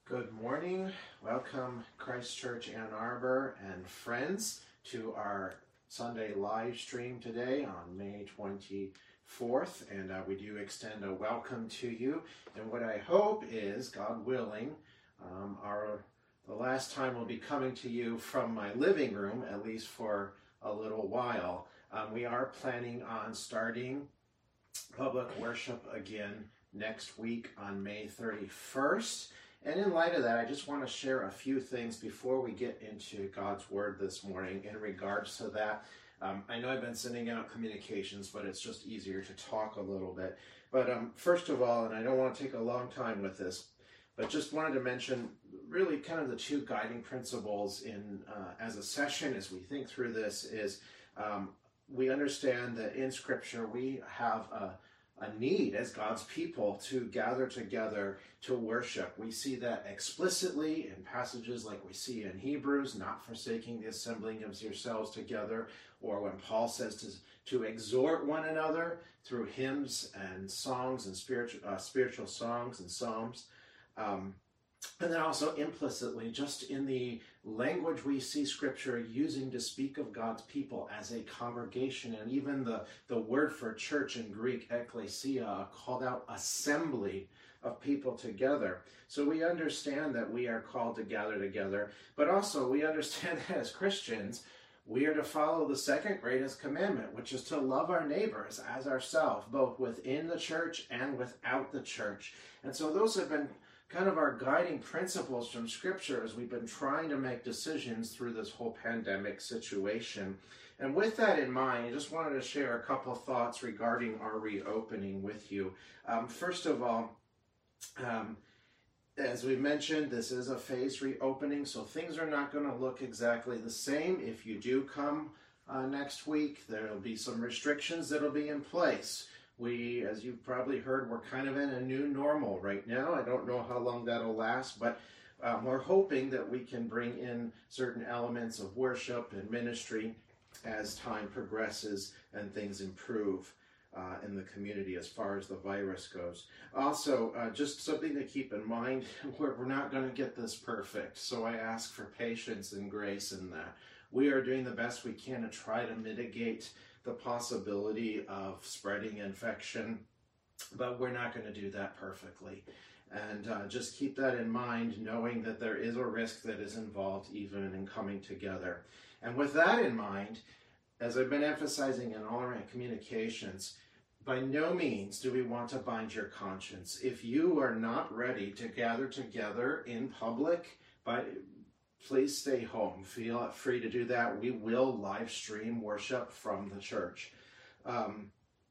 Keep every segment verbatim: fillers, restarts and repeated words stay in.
Good morning. Welcome Christ Church Ann Arbor and friends to our Sunday live stream today on May twenty-fourth. And uh, we do extend a welcome to you. And what I hope is, God willing, um, our the last time we'll be coming to you from my living room, at least for a little while. Um, we are planning on starting public worship again next week on May thirty-first. And in light of that, I just want to share a few things before we get into God's Word this morning in regards to that. Um, I know I've been sending out communications, but it's just easier to talk a little bit. But um, first of all, and I don't want to take a long time with this, but just wanted to mention really kind of the two guiding principles in uh, as a session as we think through this is um, we understand that in Scripture we have a a need as God's people to gather together to worship. We see that explicitly in passages like we see in Hebrews, not forsaking the assembling of yourselves together, or when Paul says to, to exhort one another through hymns and songs and spiritual, uh, spiritual songs and psalms. Um, And then also implicitly, just in the language we see Scripture using to speak of God's people as a congregation, and even the, the word for church in Greek, ekklesia, called out assembly of people together. So we understand that we are called to gather together, but also we understand that as Christians, we are to follow the second greatest commandment, which is to love our neighbors as ourselves, both within the church and without the church. And so those have been kind of our guiding principles from Scripture as we've been trying to make decisions through this whole pandemic situation. And with that in mind, I just wanted to share a couple thoughts regarding our reopening with you. Um, first of all, um, as we mentioned, this is a phased reopening, so things are not going to look exactly the same. If you do come uh, next week, there will be some restrictions that will be in place. We, as you've probably heard, we're kind of in a new normal right now. I don't know how long that'll last, but um, we're hoping that we can bring in certain elements of worship and ministry as time progresses and things improve uh, in the community as far as the virus goes. Also, uh, just something to keep in mind, we're, we're not going to get this perfect, so I ask for patience and grace in that. We are doing the best we can to try to mitigate the possibility of spreading infection, but we're not going to do that perfectly. And uh, just keep that in mind, knowing that there is a risk that is involved even in coming together. And with that in mind, as I've been emphasizing in all our communications, by no means do we want to bind your conscience. If you are not ready to gather together in public, by please stay home. Feel free to do that. We will live stream worship from the church. Um,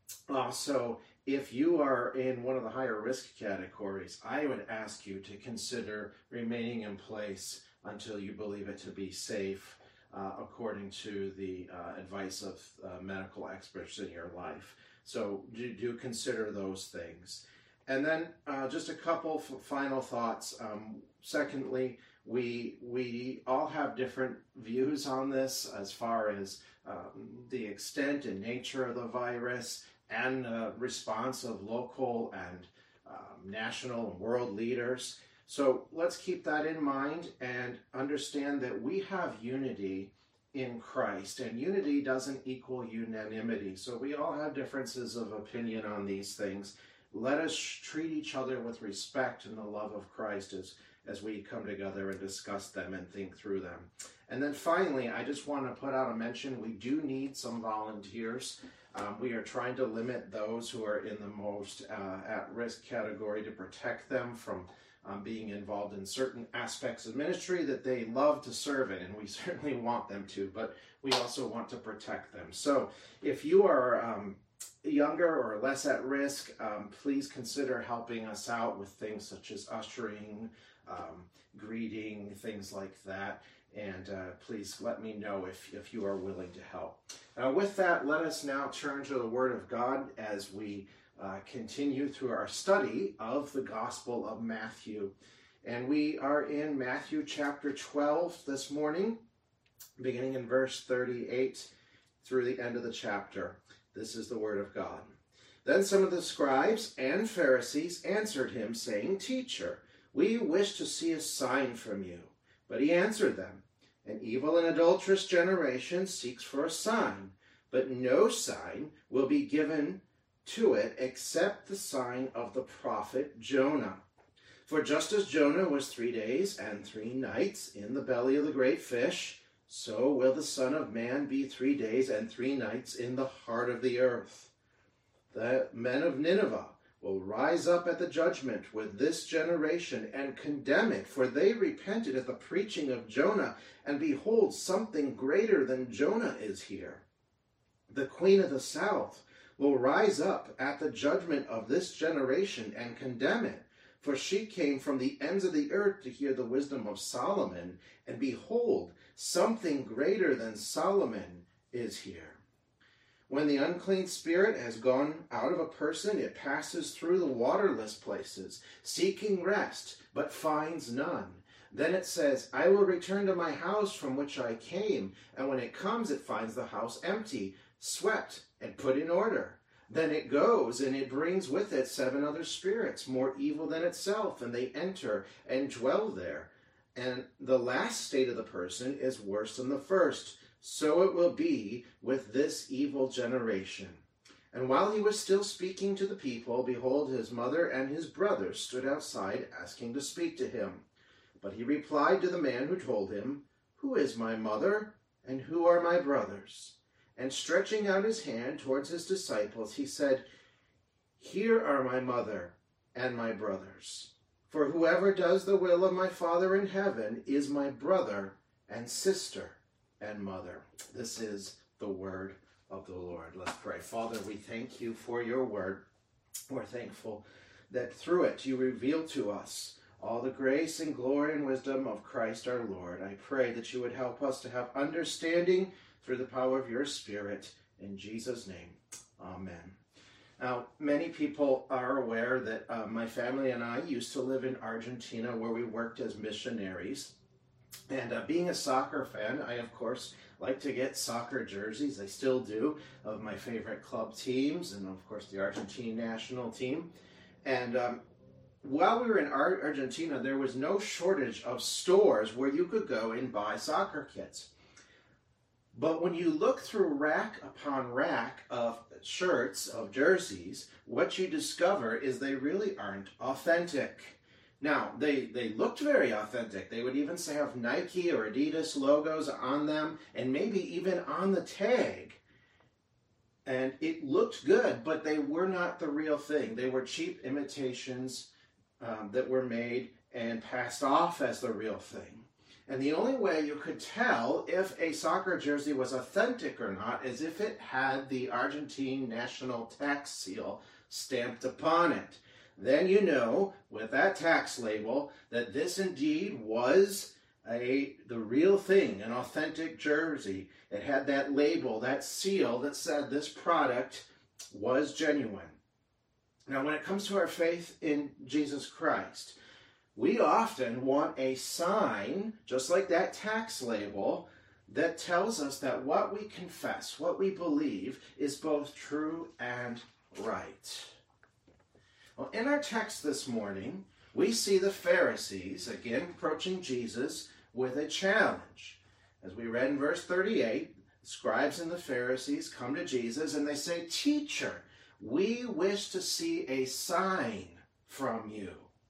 also, if you are in one of the higher risk categories, I would ask you to consider remaining in place until you believe it to be safe, uh, according to the uh, advice of uh, medical experts in your life. So do, do consider those things. And then uh, just a couple f- final thoughts. Um, secondly, We we all have different views on this as far as um, the extent and nature of the virus and uh, response of local and um, national and world leaders. So let's keep that in mind and understand that we have unity in Christ, and unity doesn't equal unanimity. So we all have differences of opinion on these things. Let us treat each other with respect and the love of Christ as as we come together and discuss them and think through them. And then finally, I just want to put out a mention, we do need some volunteers. Um, we are trying to limit those who are in the most uh, at-risk category to protect them from um, being involved in certain aspects of ministry that they love to serve in, and we certainly want them to, but we also want to protect them. So if you are um, younger or less at risk, um, please consider helping us out with things such as ushering, Um, greeting, things like that, and uh, please let me know if, if you are willing to help. Uh, with that, let us now turn to the Word of God as we uh, continue through our study of the Gospel of Matthew. And we are in Matthew chapter twelve this morning, beginning in verse thirty-eight through the end of the chapter. This is the Word of God. Then some of the scribes and Pharisees answered him, saying, "Teacher, "We wish to see a sign from you." But he answered them, "An evil and adulterous generation seeks for a sign, but no sign will be given to it except the sign of the prophet Jonah. For just as Jonah was three days and three nights in the belly of the great fish, so will the Son of Man be three days and three nights in the heart of the earth. The men of Nineveh will rise up at the judgment with this generation and condemn it, for they repented at the preaching of Jonah, and behold, something greater than Jonah is here. The queen of the south will rise up at the judgment of this generation and condemn it, for she came from the ends of the earth to hear the wisdom of Solomon, and behold, something greater than Solomon is here. When the unclean spirit has gone out of a person, it passes through the waterless places, seeking rest, but finds none. Then it says, I will return to my house from which I came, and when it comes, it finds the house empty, swept, and put in order. Then it goes, and it brings with it seven other spirits, more evil than itself, and they enter and dwell there. And the last state of the person is worse than the first. So it will be with this evil generation. And while he was still speaking to the people, behold, his mother and his brothers stood outside, asking to speak to him. But he replied to the man who told him, Who is my mother, and who are my brothers? And stretching out his hand towards his disciples, he said, Here are my mother and my brothers. For whoever does the will of my Father in heaven is my brother and sister and mother. This is the word of the Lord. Let's pray. Father, we thank you for your word. We're thankful that through it you reveal to us all the grace and glory and wisdom of Christ our Lord. I pray that you would help us to have understanding through the power of your Spirit. In Jesus' name, amen. Now, many people are aware that uh, my family and I used to live in Argentina, where we worked as missionaries. And uh, being a soccer fan, I, of course, like to get soccer jerseys. I still do, of my favorite club teams, and, of course, the Argentine national team. And um, while we were in Ar- Argentina, there was no shortage of stores where you could go and buy soccer kits. But when you look through rack upon rack of shirts, of jerseys, what you discover is they really aren't authentic. Now, they, they looked very authentic. They would even say have Nike or Adidas logos on them, and maybe even on the tag. And it looked good, but they were not the real thing. They were cheap imitations um, that were made and passed off as the real thing. And the only way you could tell if a soccer jersey was authentic or not is if it had the Argentine national tax seal stamped upon it. Then you know, with that tax label, that this indeed was a the real thing, an authentic jersey. It had that label, that seal that said this product was genuine. Now, when it comes to our faith in Jesus Christ, we often want a sign, just like that tax label, that tells us that what we confess, what we believe, is both true and right. Well, in our text this morning, we see the Pharisees, again approaching Jesus, with a challenge. As we read in verse thirty-eight, the scribes and the Pharisees come to Jesus and they say, Teacher, we wish to see a sign from you.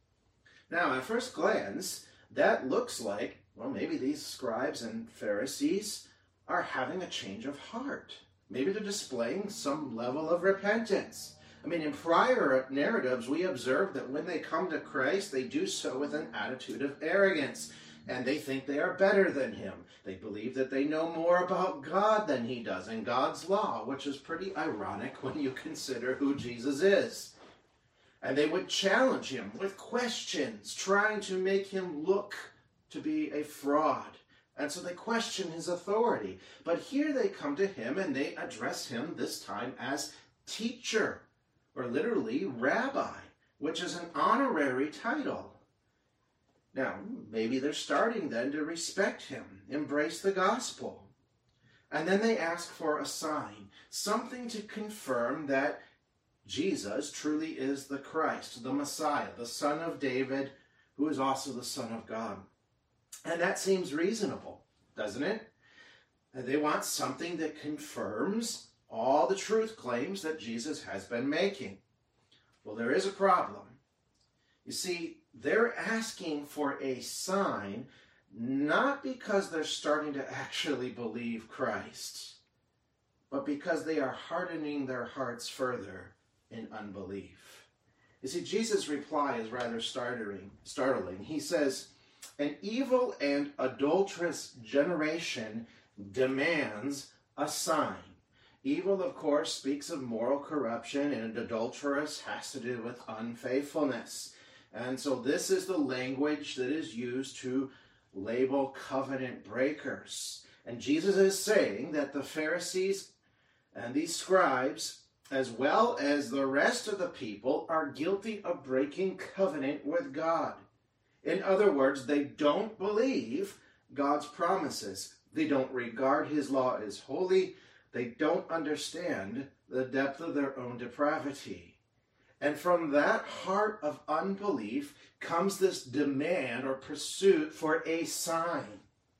Now, at first glance, that looks like, well, maybe these scribes and Pharisees are having a change of heart. Maybe they're displaying some level of repentance. I mean, in prior narratives, we observe that when they come to Christ, they do so with an attitude of arrogance, and they think they are better than him. They believe that they know more about God than he does and God's law, which is pretty ironic when you consider who Jesus is. And they would challenge him with questions, trying to make him look to be a fraud. And so they question his authority. But here they come to him and they address him this time as teacher, or literally rabbi, which is an honorary title. Now, maybe they're starting then to respect him, embrace the gospel. And then they ask for a sign, something to confirm that Jesus truly is the Christ, the Messiah, the Son of David, who is also the Son of God. And that seems reasonable, doesn't it? They want something that confirms all the truth claims that Jesus has been making. Well, there is a problem. You see, they're asking for a sign not because they're starting to actually believe Christ, but because they are hardening their hearts further in unbelief. You see, Jesus' reply is rather startling. startling. He says, "An evil and adulterous generation demands a sign." Evil, of course, speaks of moral corruption, and adulterous has to do with unfaithfulness. And so this is the language that is used to label covenant breakers. And Jesus is saying that the Pharisees and these scribes, as well as the rest of the people, are guilty of breaking covenant with God. In other words, they don't believe God's promises. They don't regard his law as holy. They don't understand the depth of their own depravity. And from that heart of unbelief comes this demand or pursuit for a sign.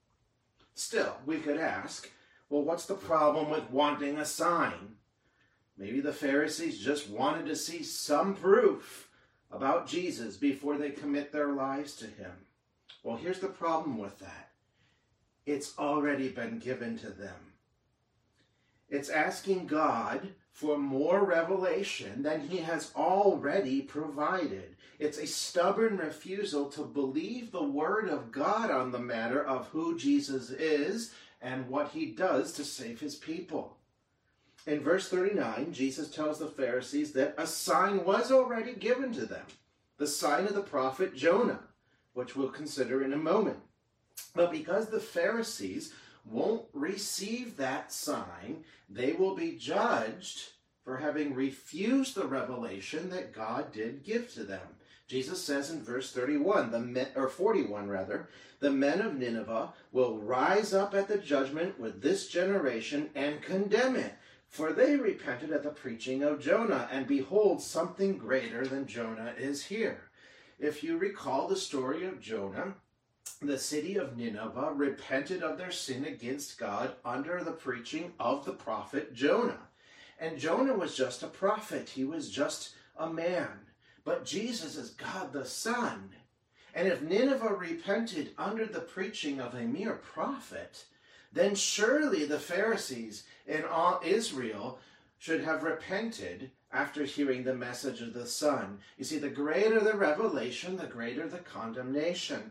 Still, we could ask, well, what's the problem with wanting a sign? Maybe the Pharisees just wanted to see some proof about Jesus before they commit their lives to him. Well, here's the problem with that. It's already been given to them. It's asking God for more revelation than he has already provided. It's a stubborn refusal to believe the word of God on the matter of who Jesus is and what he does to save his people. In verse thirty-nine, Jesus tells the Pharisees that a sign was already given to them, the sign of the prophet Jonah, which we'll consider in a moment. But because the Pharisees won't receive that sign, they will be judged for having refused the revelation that God did give to them. Jesus says in verse thirty-one, the men, or forty-one rather, the men of Nineveh will rise up at the judgment with this generation and condemn it, for they repented at the preaching of Jonah, and behold, something greater than Jonah is here. If you recall the story of Jonah, the city of Nineveh repented of their sin against God under the preaching of the prophet Jonah. And Jonah was just a prophet. He was just a man. But Jesus is God the Son. And if Nineveh repented under the preaching of a mere prophet, then surely the Pharisees in all Israel should have repented after hearing the message of the Son. You see, the greater the revelation, the greater the condemnation.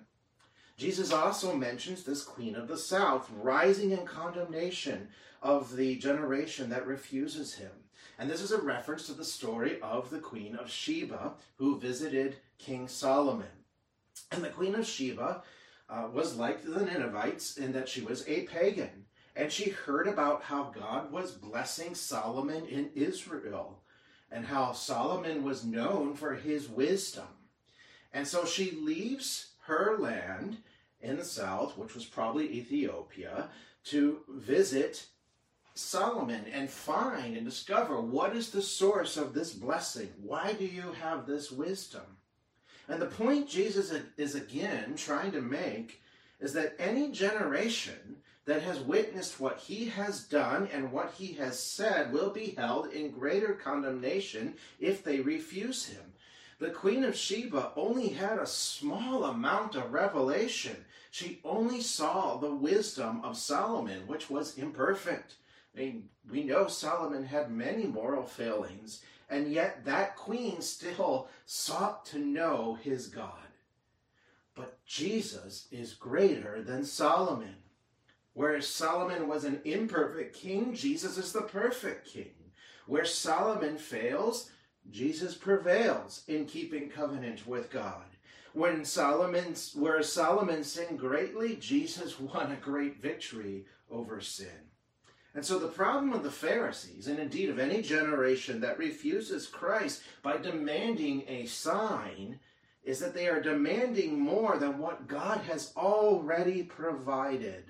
Jesus also mentions this Queen of the South rising in condemnation of the generation that refuses him. And this is a reference to the story of the Queen of Sheba who visited King Solomon. And the Queen of Sheba uh, was like the Ninevites in that she was a pagan. And she heard about how God was blessing Solomon in Israel and how Solomon was known for his wisdom. And so she leaves her land in the south, which was probably Ethiopia, to visit Solomon and find and discover what is the source of this blessing. Why do you have this wisdom? And the point Jesus is again trying to make is that any generation that has witnessed what he has done and what he has said will be held in greater condemnation if they refuse him. The Queen of Sheba only had a small amount of revelation. She only saw the wisdom of Solomon, which was imperfect. I mean, we know Solomon had many moral failings, and yet that queen still sought to know his God. But Jesus is greater than Solomon. Whereas Solomon was an imperfect king, Jesus is the perfect king. Where Solomon fails, Jesus prevails in keeping covenant with God. When Solomon, where Solomon sinned greatly, Jesus won a great victory over sin. And so the problem of the Pharisees, and indeed of any generation that refuses Christ by demanding a sign, is that they are demanding more than what God has already provided.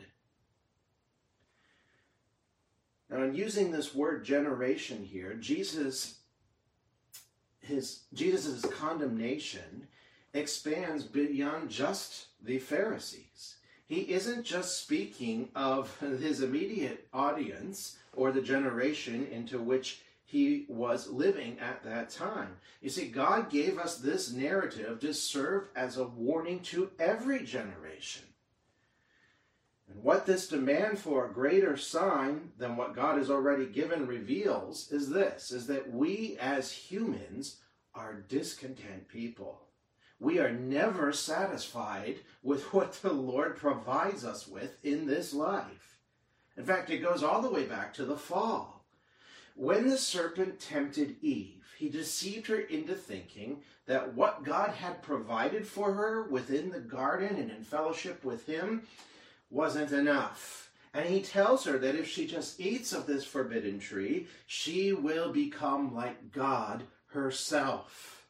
Now, in using this word generation here, Jesus, his Jesus' condemnation expands beyond just the Pharisees. He isn't just speaking of his immediate audience or the generation into which he was living at that time. You see, God gave us this narrative to serve as a warning to every generation. And what this demand for a greater sign than what God has already given reveals is this, is that we as humans are discontent people. We are never satisfied with what the Lord provides us with in this life. In fact, it goes all the way back to the fall. When the serpent tempted Eve, he deceived her into thinking that what God had provided for her within the garden and in fellowship with him wasn't enough. And he tells her that if she just eats of this forbidden tree, she will become like God herself.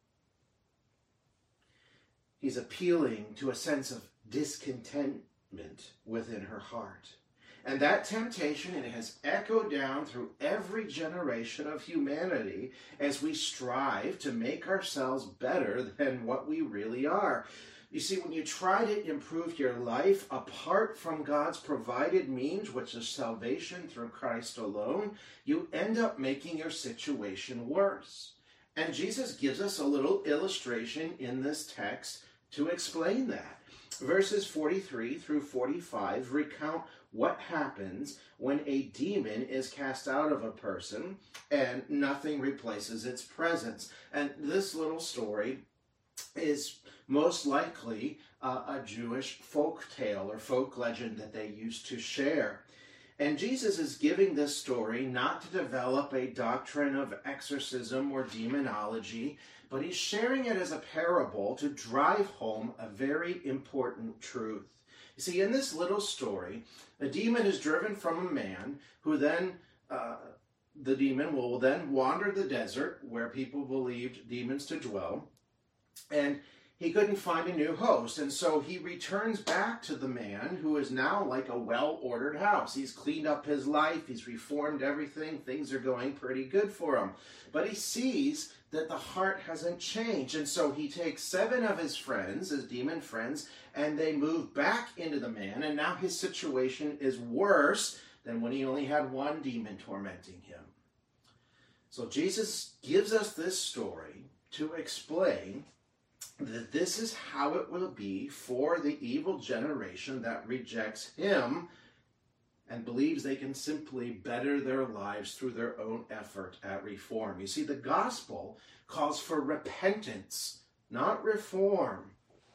He's appealing to a sense of discontentment within her heart. And that temptation, it has echoed down through every generation of humanity as we strive to make ourselves better than what we really are. You see, when you try to improve your life apart from God's provided means, which is salvation through Christ alone, you end up making your situation worse. And Jesus gives us a little illustration in this text to explain that. Verses forty-three through forty-five recount what happens when a demon is cast out of a person and nothing replaces its presence. And this little story is most likely uh, a Jewish folk tale or folk legend that they used to share. And Jesus is giving this story not to develop a doctrine of exorcism or demonology, but he's sharing it as a parable to drive home a very important truth. You see, in this little story, a demon is driven from a man who then, uh, the demon will then wander the desert where people believed demons to dwell, and he couldn't find a new host, and so he returns back to the man who is now like a well-ordered house. He's cleaned up his life, he's reformed everything, things are going pretty good for him. But he sees that the heart hasn't changed, and so he takes seven of his friends, his demon friends, and they move back into the man, and now his situation is worse than when he only had one demon tormenting him. So Jesus gives us this story to explain that this is how it will be for the evil generation that rejects him and believes they can simply better their lives through their own effort at reform. You see, the gospel calls for repentance, not reform.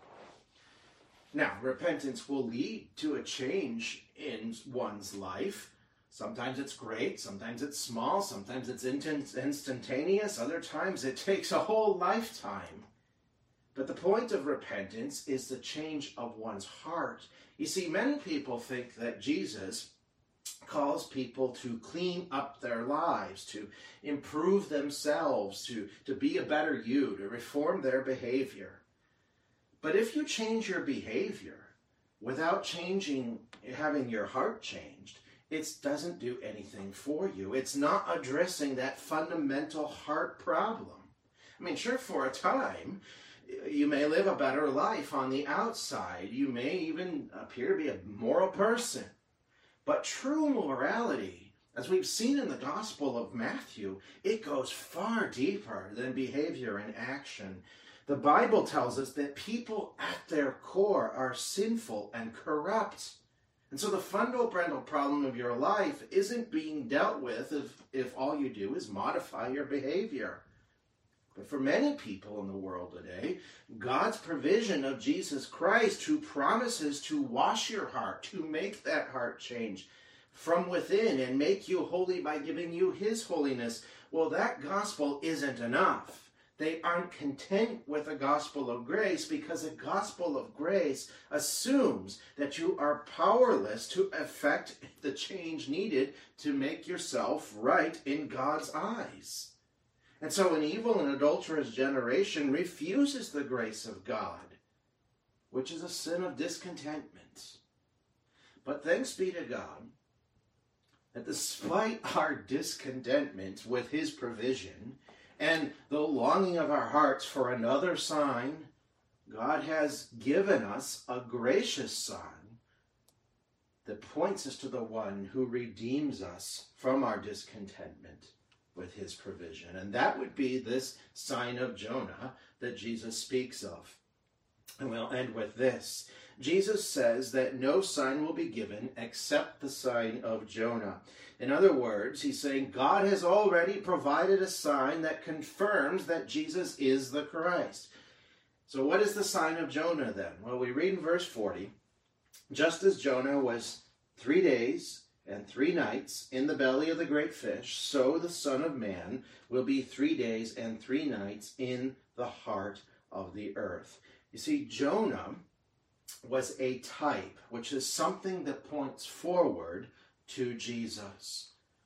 Now, repentance will lead to a change in one's life. Sometimes it's great, sometimes it's small, sometimes it's instantaneous, other times it takes a whole lifetime. But the point of repentance is the change of one's heart. You see, many people think that Jesus calls people to clean up their lives, to improve themselves, to, to be a better you, to reform their behavior. But if you change your behavior without changing, having your heart changed, it doesn't do anything for you. It's not addressing that fundamental heart problem. I mean, sure, for a time, you may live a better life on the outside. You may even appear to be a moral person. But true morality, as we've seen in the Gospel of Matthew, it goes far deeper than behavior and action. The Bible tells us that people at their core are sinful and corrupt. And so the fundamental problem of your life isn't being dealt with if, if all you do is modify your behavior. But for many people in the world today, God's provision of Jesus Christ, who promises to wash your heart, to make that heart change from within and make you holy by giving you his holiness, well, that gospel isn't enough. They aren't content with a gospel of grace because a gospel of grace assumes that you are powerless to effect the change needed to make yourself right in God's eyes. And so an evil and adulterous generation refuses the grace of God, which is a sin of discontentment. But thanks be to God that despite our discontentment with his provision and the longing of our hearts for another sign God has given us a gracious sign that points us to the one who redeems us from our discontentment with his provision. And that would be this sign of Jonah that Jesus speaks of. And we'll end with this. Jesus says that no sign will be given except the sign of Jonah. In other words, he's saying God has already provided a sign that confirms that Jesus is the Christ. So what is the sign of Jonah then? Well, we read in verse forty, just as Jonah was three days and three nights in the belly of the great fish, so the Son of Man will be three days and three nights in the heart of the earth. You see, Jonah was a type, which is something that points forward to Jesus.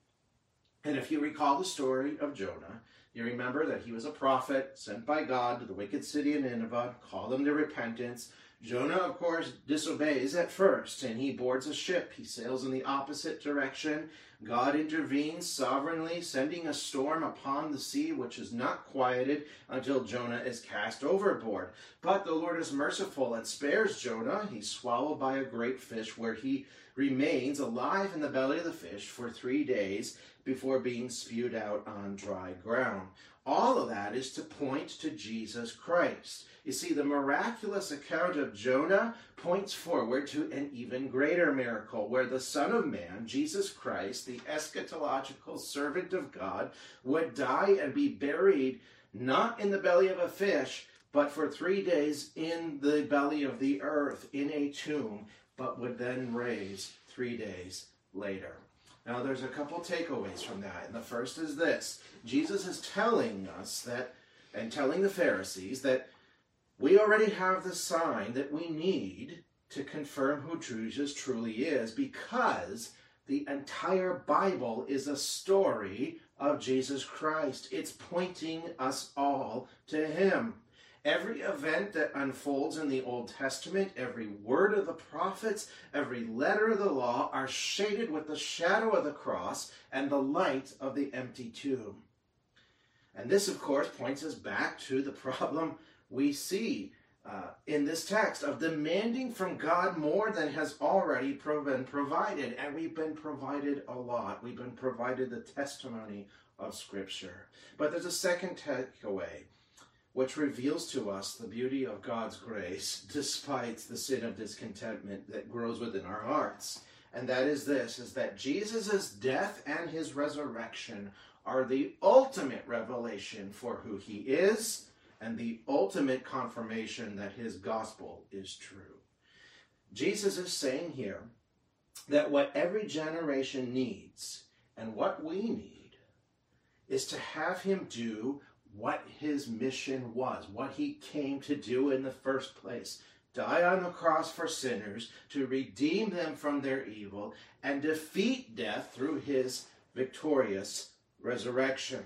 And if you recall the story of Jonah, you remember that he was a prophet sent by God to the wicked city of Nineveh, called them to repentance. Jonah, of course, disobeys at first, and he boards a ship. He sails in the opposite direction. God intervenes sovereignly, sending a storm upon the sea, which is not quieted until Jonah is cast overboard. But the Lord is merciful and spares Jonah. He's swallowed by a great fish, where he remains alive in the belly of the fish for three days before being spewed out on dry ground. All of that is to point to Jesus Christ. You see, the miraculous account of Jonah points forward to an even greater miracle, where the Son of Man, Jesus Christ, the eschatological servant of God, would die and be buried not in the belly of a fish, but for three days in the belly of the earth, in a tomb, but would then raise three days later. Now, there's a couple takeaways from that. And the first is this. Jesus is telling us that, and telling the Pharisees, that we already have the sign that we need to confirm who Jesus truly is, because the entire Bible is a story of Jesus Christ. It's pointing us all to him. Every event that unfolds in the Old Testament, every word of the prophets, every letter of the law are shaded with the shadow of the cross and the light of the empty tomb. And this, of course, points us back to the problem we see uh, in this text of demanding from God more than has already been provided. And we've been provided a lot. We've been provided the testimony of Scripture. But there's a second takeaway, which reveals to us the beauty of God's grace despite the sin of discontentment that grows within our hearts. And that is this, is that Jesus' death and his resurrection are the ultimate revelation for who he is and the ultimate confirmation that his gospel is true. Jesus is saying here that what every generation needs and what we need is to have him do what his mission was, what he came to do in the first place. Die on the cross for sinners, to redeem them from their evil, and defeat death through his victorious resurrection.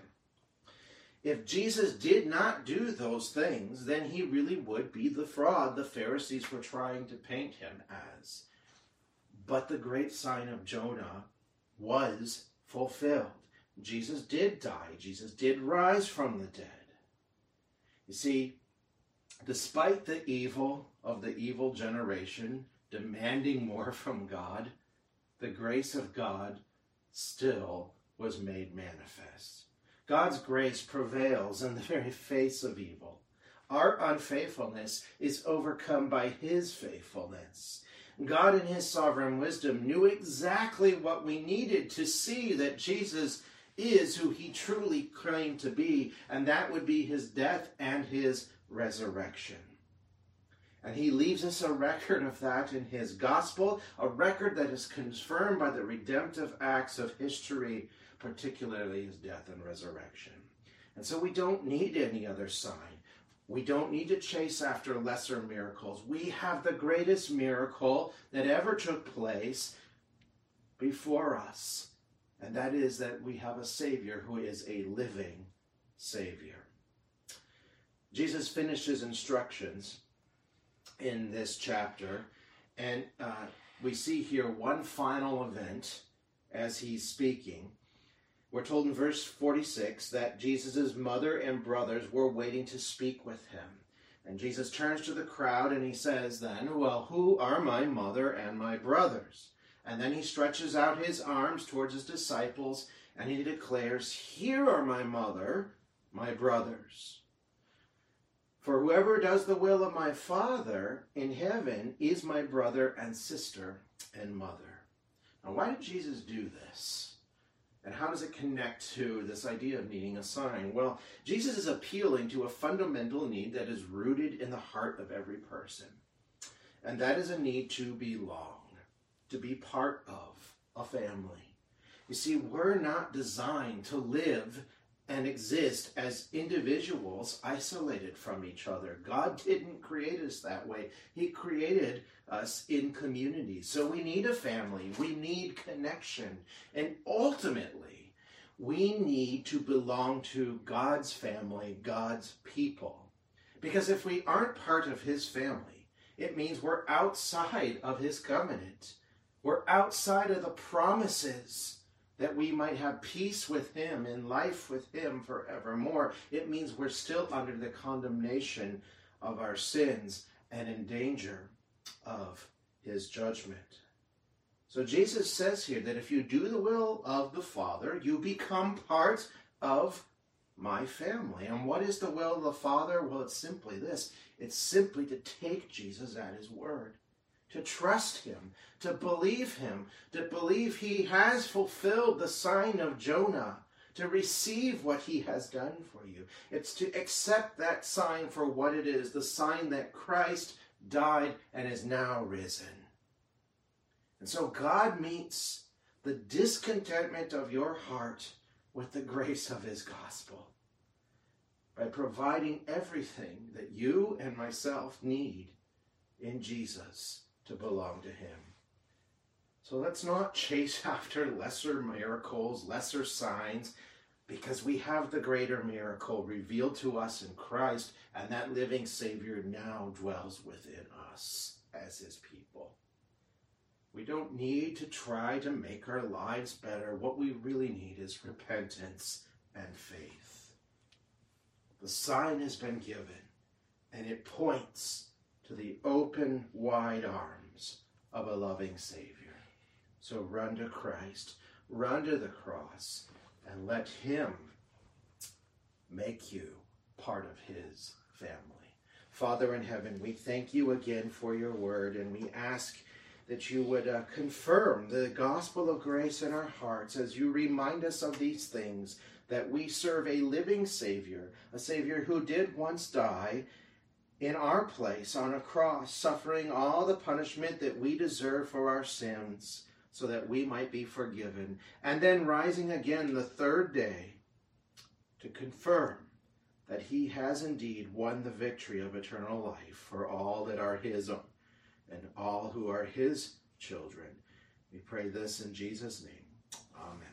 If Jesus did not do those things, then he really would be the fraud the Pharisees were trying to paint him as. But the great sign of Jonah was fulfilled. Jesus did die. Jesus did rise from the dead. You see, despite the evil of the evil generation demanding more from God, the grace of God still was made manifest. God's grace prevails in the very face of evil. Our unfaithfulness is overcome by his faithfulness. God in his sovereign wisdom knew exactly what we needed to see that Jesus is who he truly claimed to be, and that would be his death and his resurrection. And he leaves us a record of that in his gospel, a record that is confirmed by the redemptive acts of history, particularly his death and resurrection. And so we don't need any other sign. We don't need to chase after lesser miracles. We have the greatest miracle that ever took place before us. And that is that we have a Savior who is a living Savior. Jesus finished his instructions in this chapter, and uh, we see here one final event as he's speaking. We're told in verse forty-six that Jesus' mother and brothers were waiting to speak with him. And Jesus turns to the crowd and he says then, well, who are my mother and my brothers? And then he stretches out his arms towards his disciples and he declares, here are my mother, my brothers. For whoever does the will of my Father in heaven is my brother and sister and mother. Now, why did Jesus do this? And how does it connect to this idea of needing a sign? Well, Jesus is appealing to a fundamental need that is rooted in the heart of every person. And that is a need to belong, to be part of a family. You see, we're not designed to live and exist as individuals isolated from each other. God didn't create us that way. He created us in communities. So we need a family. We need connection. And ultimately, we need to belong to God's family, God's people. Because if we aren't part of his family, it means we're outside of his covenant. We're outside of the promises that we might have peace with him and life with him forevermore. It means we're still under the condemnation of our sins and in danger of his judgment. So Jesus says here that if you do the will of the Father, you become part of my family. And what is the will of the Father? Well, it's simply this. It's simply to take Jesus at his word, to trust him, to believe him, to believe he has fulfilled the sign of Jonah, to receive what he has done for you. It's to accept that sign for what it is, the sign that Christ died and is now risen. And so God meets the discontentment of your heart with the grace of his gospel by providing everything that you and myself need in Jesus to belong to him. So let's not chase after lesser miracles, lesser signs, because we have the greater miracle revealed to us in Christ, and that living Savior now dwells within us as his people. We don't need to try to make our lives better. What we really need is repentance and faith. The sign has been given, and it points to the open, wide arms of a loving Savior. So run to Christ, run to the cross, and let him make you part of his family. Father in heaven, we thank you again for your word, and we ask that you would uh, confirm the gospel of grace in our hearts as you remind us of these things, that we serve a living Savior, a Savior who did once die in our place on a cross, suffering all the punishment that we deserve for our sins, so that we might be forgiven, and then rising again the third day to confirm that he has indeed won the victory of eternal life for all that are his own and all who are his children. We pray this in Jesus' name. Amen.